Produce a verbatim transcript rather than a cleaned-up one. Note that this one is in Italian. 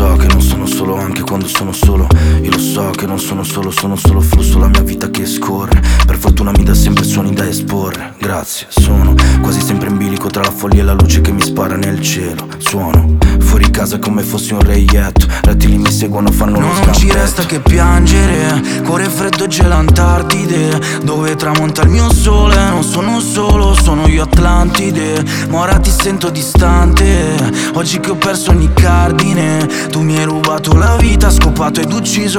so che non sono solo anche quando sono solo. Io lo so che non sono solo, sono solo flusso, la mia vita che scorre. Per fortuna mi dà sempre suoni da esporre. Grazie, sono quasi sempre in bilico tra la follia e la luce che mi spara nel cielo. Suono fuori casa come fossi un reietto. Rettili mi seguono, fanno lo scampetto. Non ci resta che piangere, cuore freddo e gelo Antartide, dove tramonta il mio sole. Non sono solo, sono io Atlantide. Ma ora ti sento distante, oggi che ho perso ogni cardine. Tu mi hai rubato la vita, scopato ed ucciso